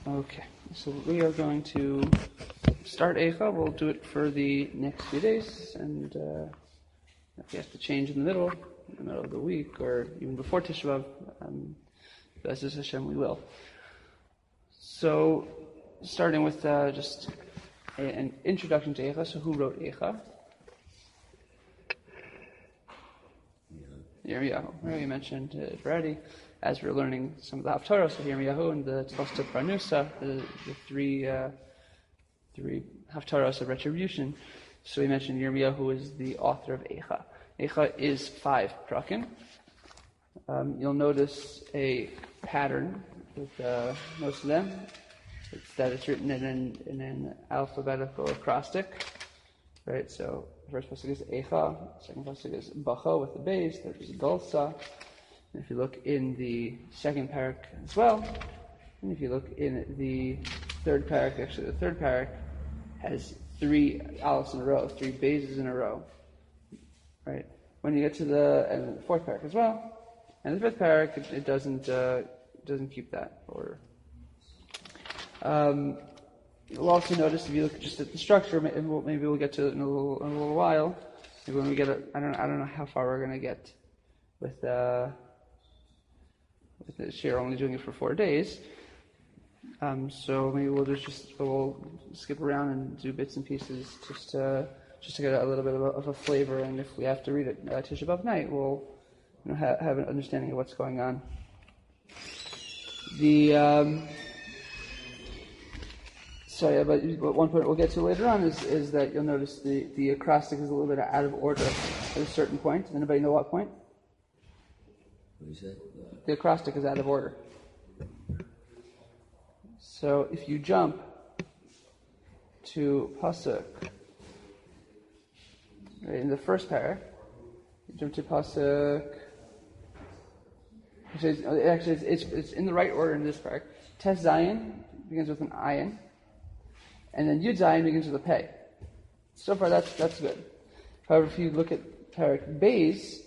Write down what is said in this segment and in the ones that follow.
Okay, so we are going to start Eicha. We'll do it for the next few days, and if we have to change in the middle of the week, or even before Tisha B'Av, B'ezras Hashem, we will. So, starting with just an introduction to Eicha. So, who wrote Eicha? Yirmiyahu. We mentioned it already. As we're learning some of the Haftarah, so Yirmiyahu and the Tosta Pranusa, the three Haftarahs of retribution. So we mentioned Yirmiyahu is the author of Eicha. Eicha is 5 prakim. You'll notice a pattern with most of them. It's that it's written in an alphabetical acrostic, right? So the first pasuk is Eicha, second pasuk is Bacha with the base, third is Golsa. And if you look in the second parak as well, and if you look in the third parak, actually the third parak has 3 aleph in a row, 3 bases in a row, right? When you get to the fourth parak as well, and the fifth parak, it doesn't keep that order. You'll also notice if you look just at the structure, maybe we'll get to it in a little while. Maybe when we get I don't know how far we're going to get with the share only doing it for 4 days. So maybe we'll skip around and do bits and pieces just to get a little bit of a flavor. And if we have to read it Tisha B'Av night, we'll have an understanding of what's going on. But one point we'll get to later on is that you'll notice the acrostic is a little bit out of order at a certain point. Does anybody know what point? What did you say? The acrostic is out of order. So if you jump to pasuk, right, in the first parak, you jump to pasuk. Actually, it's in the right order in this parak. Tes Zayin begins with an ayin, and then Yud Zayin begins with a pei. So far, that's good. However, if you look at parak Beis,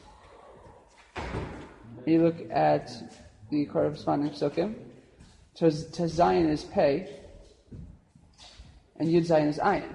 you look at the corresponding psukim, Tes Zayin is pei, and Yud Zayin is ayin.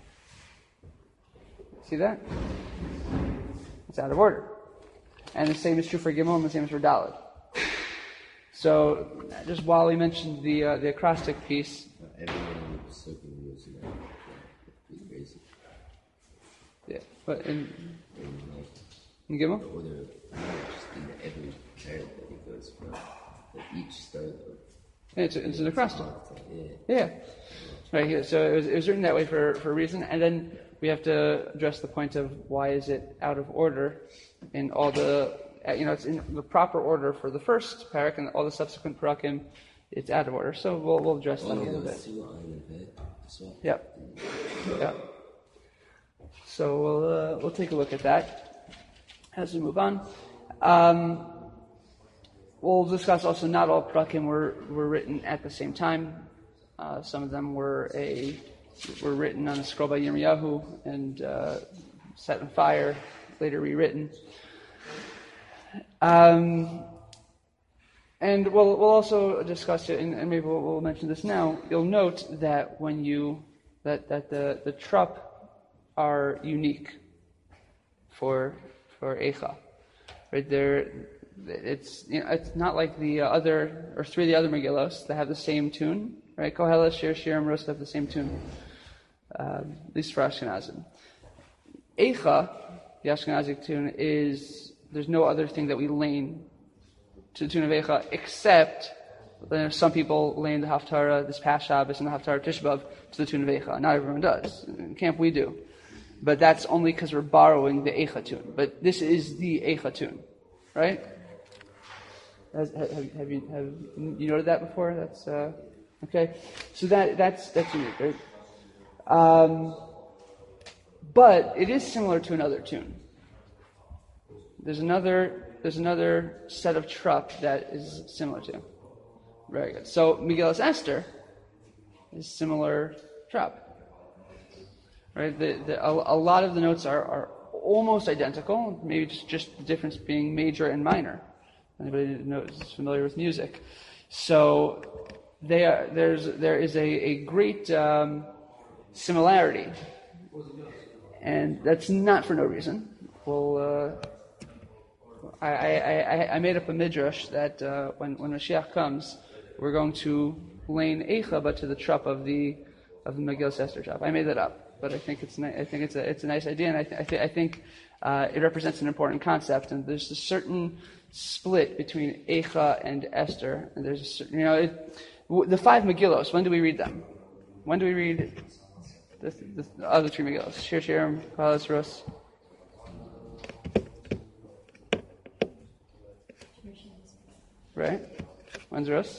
See that? It's out of order. And the same is true for Gimel, and the same is for Daled. So, just while we mentioned the acrostic piece. Everyone in the psukim was pretty basic. Yeah, but in Gimel? The order, just in every parak that it goes from, that each start of. Yeah, it's an acrostic. Yeah. Right here. So it was written that way for a reason, and then we have to address the point of why is it out of order in all the, it's in the proper order for the first parak, and all the subsequent parakim, it's out of order. So we'll address that a little bit. Yep. So we'll take a look at that as we move on. We'll discuss also not all parakim were written at the same time. Some of them were written on a scroll by Yirmiyahu and set on fire, later rewritten. And we'll also discuss it, and maybe we'll mention this now. You'll note that that the trup are unique for Eicha, right? It's not like the other or 3 of the other Megillos that have the same tune, right? Koheles, Shir, Shirim, Rus have the same tune, at least for Ashkenazim. Eicha, the Ashkenazic tune, there's no other thing that we lane to the tune of Eicha except some people lane the Haftarah this past Shabbos and the Haftarah Tisha B'Av to the tune of Eicha. Not everyone does. In camp we do. But that's only because we're borrowing the Eicha tune. But this is the Eicha tune, right? Have you noted that before? That's okay. So that's unique, right? But it is similar to another tune. There's another set of trup that is similar to. Very good. So Megillas Esther is similar trup. Right? A lot of the notes are almost identical. Maybe just the difference being major and minor. Anybody knows is familiar with music. So there is a great similarity, and that's not for no reason. Well, I made up a midrash that when Mashiach comes, we're going to lane Eicha, but to the trup of the Megillas Esther trup. I made that up, but I think it's a nice idea, and I think it represents an important concept. And there's a certain split between Eicha and Esther, and there's a certain, the 5 Megillos. When do we read them? When do we read the other 3 Megillos? Shir Shirim, Koheles, Rus. Right? When's Rus?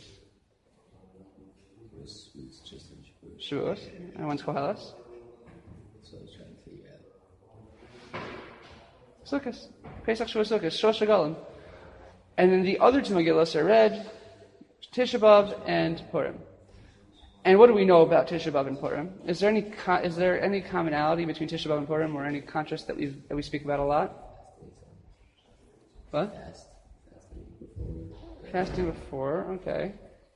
Rus was just in Shavuos. And when's Koheles? So I was trying to figure out. Sukkot. Pesach, Shavuos, Sukkot. Shosh Galim. And then the other 2 Megillos are read Tisha B'Av and Purim. And what do we know about Tisha B'Av and Purim? Is there any commonality between Tisha B'Av and Purim, or any contrast that we speak about a lot? What? Fasting before, okay.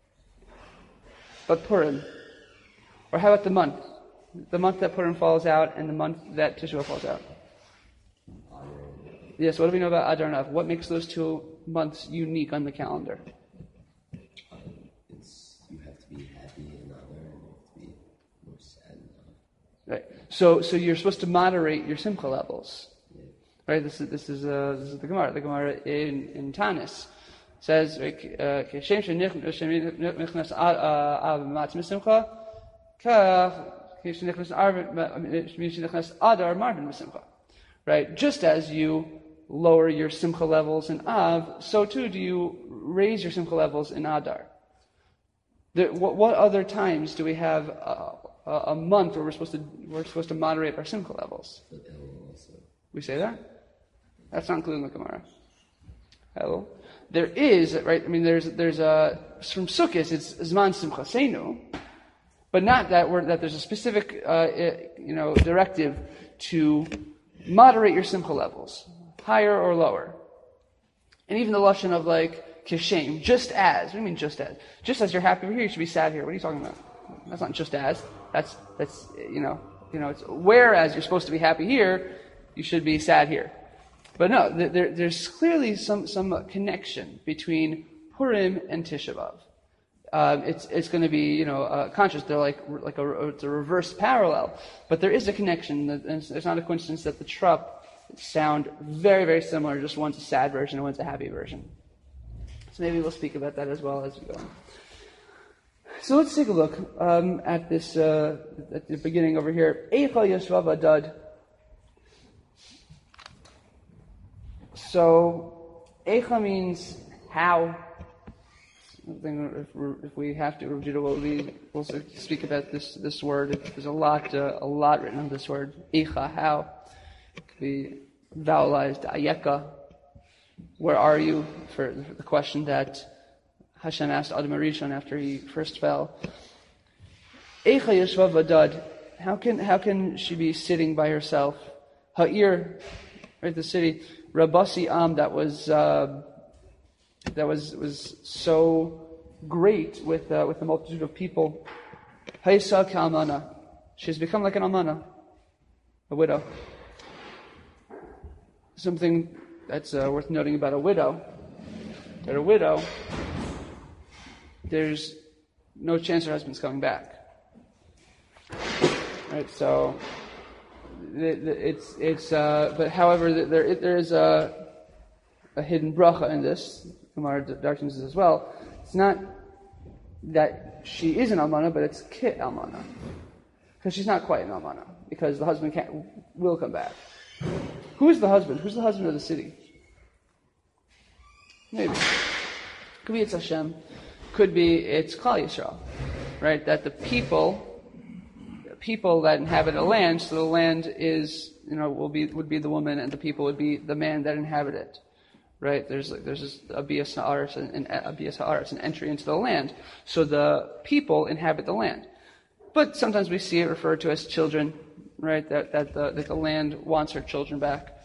But Purim, or how about the month? The month that Purim falls out and the month that Tisha B'Av falls out. Yes. What do we know about Adar and Av? What makes those 2 months unique on the calendar? You have to be happy in Adar, and you have to be more sad in Av. Right. So you're supposed to moderate your simcha levels. Right. This is the Gemara. The Gemara in Tanis says, "Kishem shenichnas Av matzim simcha, kishem nichnas Adar marvin simcha." Right. Just as you lower your simcha levels in Av, so too do you raise your simcha levels in Adar. What other times do we have a month where we're supposed to moderate our simcha levels? We say that? That's not included in the Gemara. Hello. There is, right? I mean, there's from Sukkot it's Zman Simchasenu, but not that there's a specific directive to moderate your simcha levels, higher or lower. And even the lashon of like kishem, just as. What do you mean just as? Just as you're happy over here, you should be sad here. What are you talking about? That's not just as. That's it's whereas you're supposed to be happy here, you should be sad here. But no, there's clearly some connection between Purim and Tisha B'Av. It's going to be conscious. They're it's a reverse parallel, but there is a connection. And it's not a coincidence that the trup sound very, very similar. Just one's a sad version and one's a happy version. So maybe we'll speak about that as well as we go on. So let's take a look at this at the beginning over here. Eicha Yashvav Adad. So Eicha means how. If we have to, we'll speak about this word. There's a lot written on this word. Eicha, how. It could be vowelized. Ayeka, where are you? For the question that Hashem asked Adam HaRishon after he first fell. Eicha Yeshva Vadad. How can she be sitting by herself? Ha'ir, right? The city. Rabasi Am, that was so great with the multitude of people. Haisa Ka'amana. She's become like an almana, a widow. Something that's worth noting about a widow. That a widow, there's no chance her husband's coming back. Right, so but however there is a hidden bracha in this. Gemara darkens as well. It's not that she is an almana, but it's kit almana, because she's not quite an almana, because the husband will come back. Who is the husband? Who's the husband of the city? Maybe could be it's Hashem. Could be it's Klal Yisrael, right? That the people that inhabit a land, so the land is would be the woman, and the people would be the man that inhabit it. Right? There's this abiyas ha'aretz and abiyas ha'aretz, an entry into the land. So the people inhabit the land. But sometimes we see it referred to as children, right? That the land wants her children back.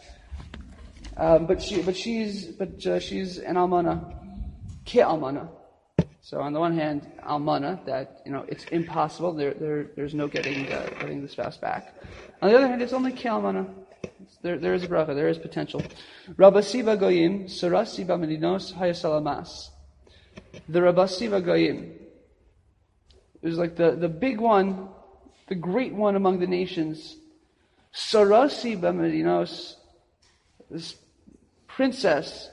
But she's an almana, ke almana, So on the one hand, almana, that it's impossible. There's no getting the spouse back. On the other hand, it's only ki almana. There is a bracha. There is potential. Rabasi Goyim, Surasi Bamedinos Hayasalamas. The Rabasi Goyim is like the big one, the great one among the nations. Surasi Bamedinos, this princess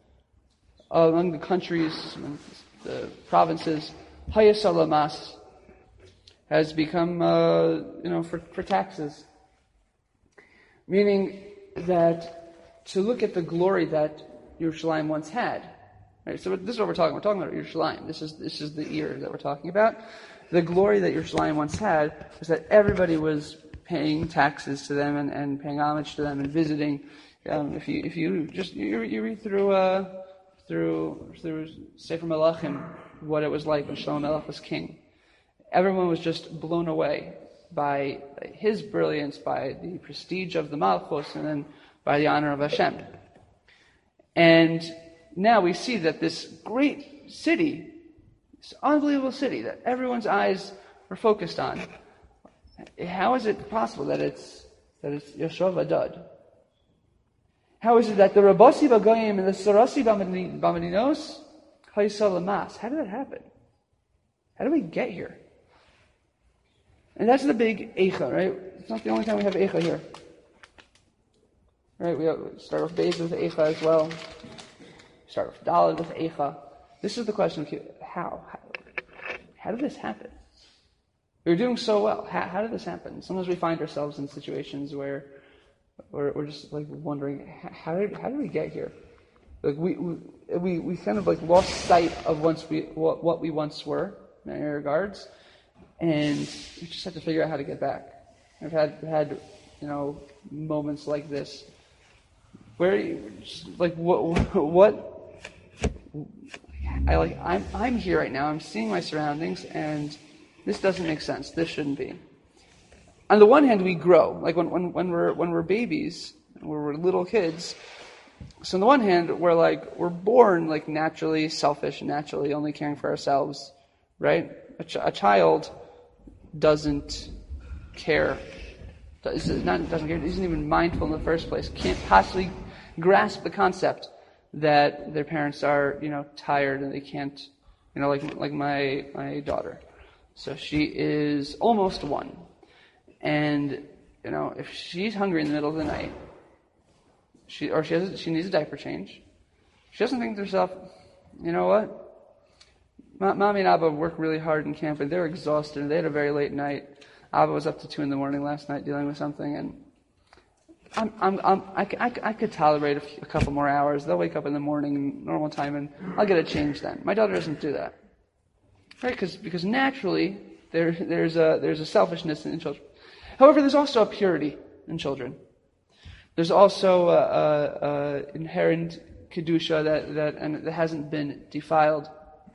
among the countries, among the provinces, Hayasalamas, has become for taxes. Meaning that to look at the glory that Yerushalayim once had. Right? So this is what we're talking about. We're talking about Yerushalayim. This is the year that we're talking about. The glory that Yerushalayim once had was that everybody was paying taxes to them and paying homage to them and visiting. If you read through Sefer Melachim what it was like when Shlomo Melech was king, everyone was just blown away by his brilliance, by the prestige of the Malchus, and then by the honor of Hashem. And now we see that this great city, this unbelievable city that everyone's eyes were focused on, how is it possible that it's Yoshev Adad? How is it that the Rabasi Bagoyim and the Sarasi Bamedinos Haysal Lamas? How did that happen? How did we get here? And that's the big Eicha, right? It's not the only time we have Eicha here. Right? We start off Beis with Eicha as well. We start off Daled with Eicha. This is the question: how did this happen? We were doing so well. How did this happen? Sometimes we find ourselves in situations where we're just like wondering, how did we get here? Like we kind of like lost sight of what we once were in many regards. And we just have to figure out how to get back. I've had moments like this where I'm here right now. I'm seeing my surroundings, and this doesn't make sense. This shouldn't be. On the one hand, we grow. Like when we're babies, when we're little kids. So on the one hand, we're born like naturally selfish, naturally only caring for ourselves, right? A child doesn't care. Doesn't care. Isn't even mindful in the first place. Can't possibly grasp the concept that their parents are, tired and they can't, like my daughter. So she is almost 1, and if she's hungry in the middle of the night, she needs a diaper change. She doesn't think to herself, you know what? Mommy and Abba worked really hard in camp, and they were exhausted, and they had a very late night. Abba was up to 2 a.m. last night dealing with something, and I could tolerate a couple more hours. They'll wake up in the morning, normal time, and I'll get a change then. My daughter doesn't do that, right? Because naturally there's a selfishness in children. However, there's also a purity in children. There's also inherent kedusha that hasn't been defiled.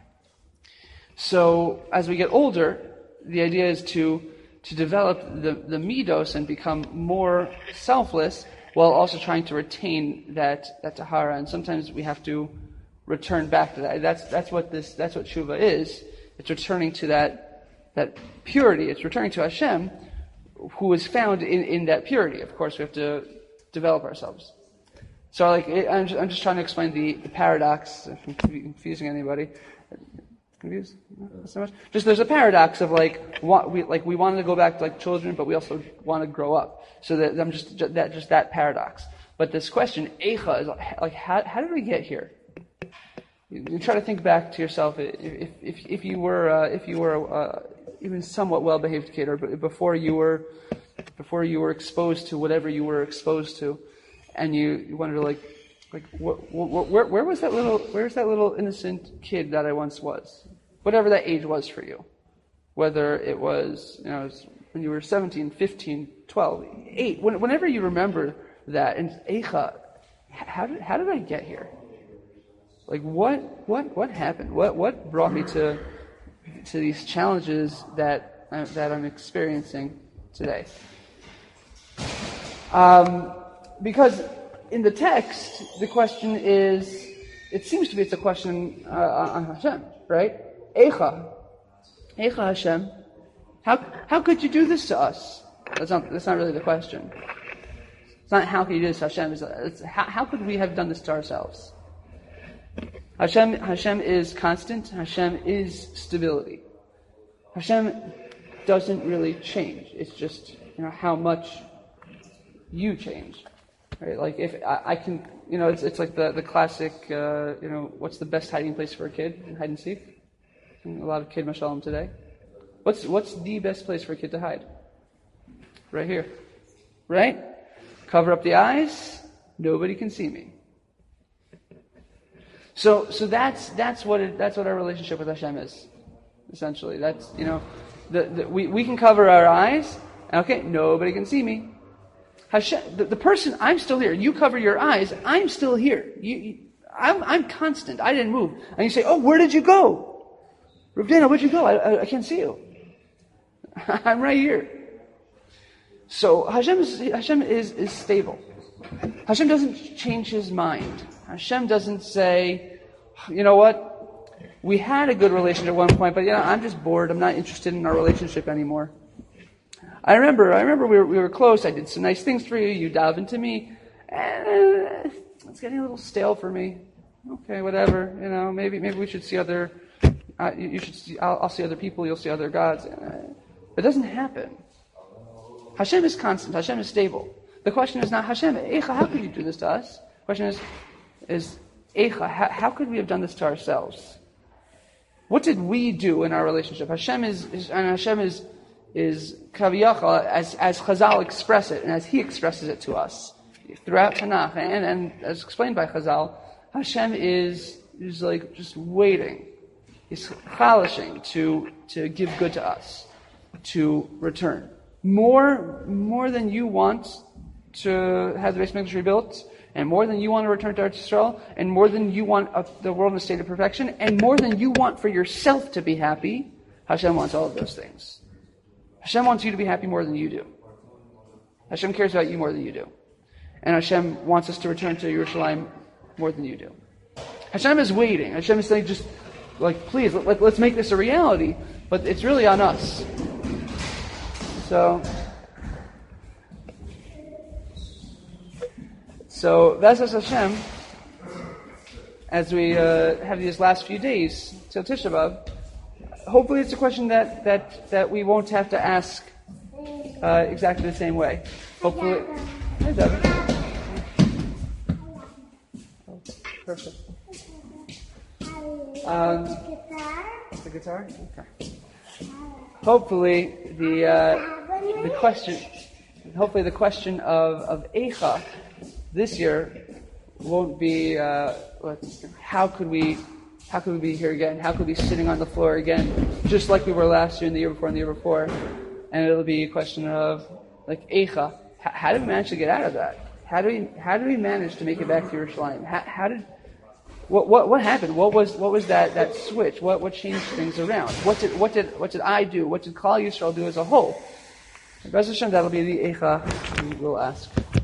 So as we get older, the idea is to develop the midos and become more selfless while also trying to retain that tahara. And sometimes we have to return back to that. That's what tshuva is. It's returning to that purity. It's returning to Hashem, who is found in that purity. Of course, we have to develop ourselves. So I'm just trying to explain the paradox, if I'm confusing anybody. Confused? Not so much. Just there's a paradox of we wanted to go back to like children, but we also want to grow up. So that I'm just that paradox. But this question, Eicha, is like how did we get here? You try to think back to yourself. If you were even somewhat well-behaved kid, or before you were exposed to whatever you were exposed to, and you wonder where was that little innocent kid that I once was? Whatever that age was for you. Whether it was, when you were 17, 15, 12, 8, whenever you remember that, and Eicha, how did I get here? Like what happened? What brought me to these challenges that I'm experiencing today? Because in the text, the question is, it seems to be it's a question on Hashem, right? Eicha. Eicha Hashem. How could you do this to us? That's not really the question. It's not how could you do this to Hashem. It's how could we have done this to ourselves? Hashem is constant. Hashem is stability. Hashem doesn't really change. It's just how much you change, right? Like if I can, it's like the classic, what's the best hiding place for a kid in hide and seek? A lot of kid mashalom today. What's the best place for a kid to hide? Right here, right? Cover up the eyes. Nobody can see me. So that's what our relationship with Hashem is, essentially. That's we can cover our eyes. Okay, nobody can see me. Hashem, the person, I'm still here. You cover your eyes. I'm still here. I'm constant. I didn't move. And you say, oh, where did you go? Rav Dana, where'd you go? I can't see you. I'm right here. So Hashem is stable. Hashem doesn't change His mind. Hashem doesn't say, you know what? We had a good relationship at one point, but I'm just bored. I'm not interested in our relationship anymore. I remember we were close. I did some nice things for you. You dove into me, and it's getting a little stale for me. Okay, whatever. Maybe we should see other. You should see. I'll see other people. You'll see other gods. It doesn't happen. Hashem is constant. Hashem is stable. The question is not Hashem. Eicha, how could you do this to us? The question is Eicha, how could we have done this to ourselves? What did we do in our relationship? Hashem is Kaviyachal, as Chazal express it, and as He expresses it to us throughout Tanakh, and as explained by Chazal, Hashem is like just waiting. He's chalashing to give good to us, to return more than you want to have the Beis Mikdash rebuilt, and more than you want to return to Eretz Yisrael, and more than you want the world in a state of perfection, and more than you want for yourself to be happy. Hashem wants all of those things. Hashem wants you to be happy more than you do. Hashem cares about you more than you do. And Hashem wants us to return to Yerushalayim more than you do. Hashem is waiting. Hashem is saying, just like, please, let's make this a reality. But it's really on us. So that's Hashem. As we have these last few days till Tisha B'Av, hopefully it's a question that we won't have to ask exactly the same way. Hopefully. Hey, Devin. Oh, perfect. The guitar? Okay. Hopefully the question of Eicha this year won't be how could we be here again? How could we be sitting on the floor again, just like we were last year and the year before and the year before? And it'll be a question of like Eicha. How did we manage to get out of that? How do we manage to make it back to Yerushalayim? What happened? What was that switch? What changed things around? What did I do? What did Klal Yisrael do as a whole? B'ez Hashem, that'll be the Eicha we will ask.